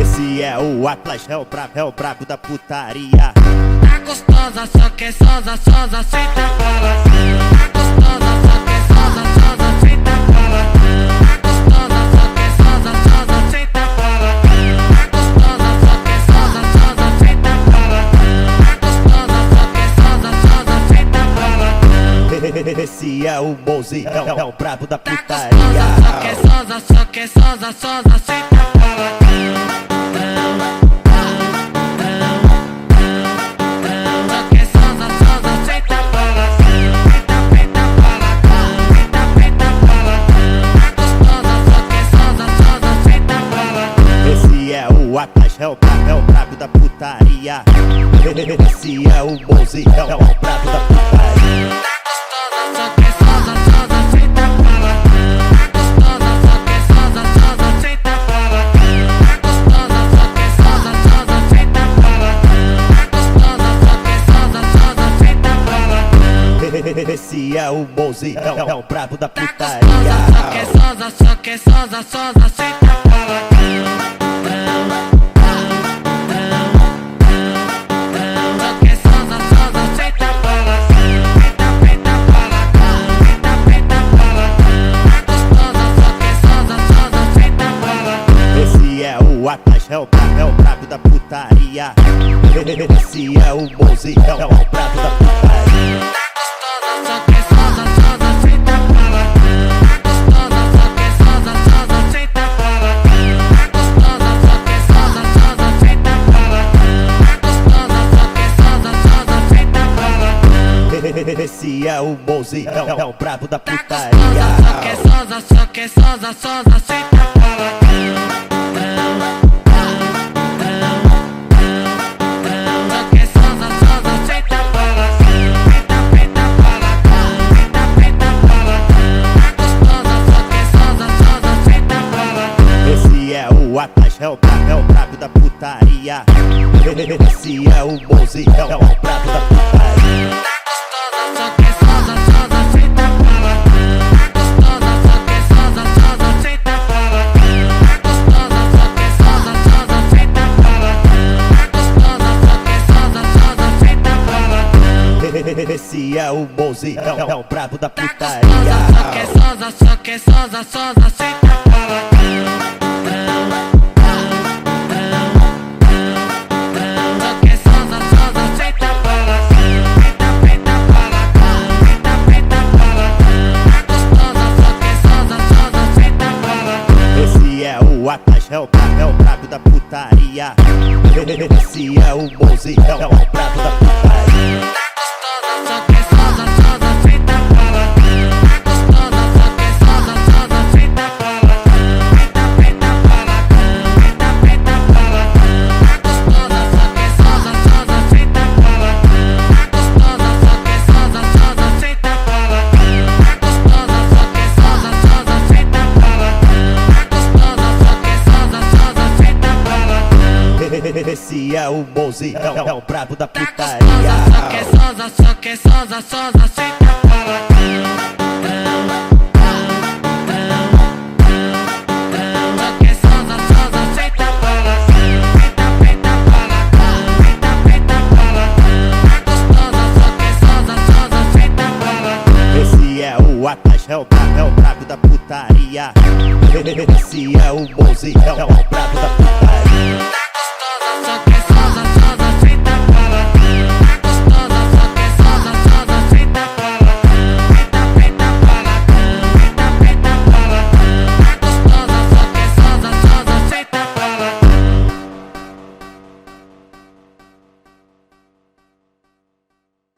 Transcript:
Esse é o Atlas, é o brabo da putaria. Tá gostosa, só que é sosa, senta pra tá gostosa, só que é sosa, senta pra tá gostosa, só que é sosa, senta pra tá gostosa, só que é sosa, senta pra tá gostosa, só que é sosa, senta pra Esse é o Mozi, é o brabo da tá putaria. gostosa, só que é sosa, senta pra O Atlas é o brabo da putaria. Esse é o Mozi, é o brabo da putaria. Tá gostosa, só que é sosa, senta pra tá gostosa, só que é sosa, senta pra tá gostosa, só que é sosa, senta pra tá gostosa, só que é sosa, senta pra Esse é o Mozi, é o brabo da tá putaria. gostosa, só que é sosa, senta pra O Atlas é o brabo da putaria. Esse é o Mozi, é o brabo da putaria. Tá gostosa, só que é sosa, senta pra tá gostosa, só que é sosa, senta pra tá gostosa, só que é sosa, senta pra tá gostosa, só que é sosa, senta pra Esse é o Mozi, é o brabo da tá putaria. gostosa, só que é sosa, senta pra O Atlas é o brabo da putaria. Esse é o Mozi, é o brabo da putaria. Tá gostosa, só que é sosa, senta pra tá gostosa, só que é sosa, senta pra tá gostosa, só que é sosa, senta pra tá gostosa, só que é sosa, senta pra Esse é o Mozi, é o brabo da putaria. Tá gostosa, só que é sosa, senta pra O Atlas é o brabo da putaria. Esse é o Mozi, é o brabo da putaria. Tá gostosa, só que é sosa, senta pra tá gostosa, só que é sosa, senta pra tá gostosa, só que é sosa, senta pra tá gostosa, só que é sosa, senta pra tá gostosa, só que é sosa, senta pra Esse é o Mozi, é o brabo da putaria. Tá gostosa, só que é sosa, senta pra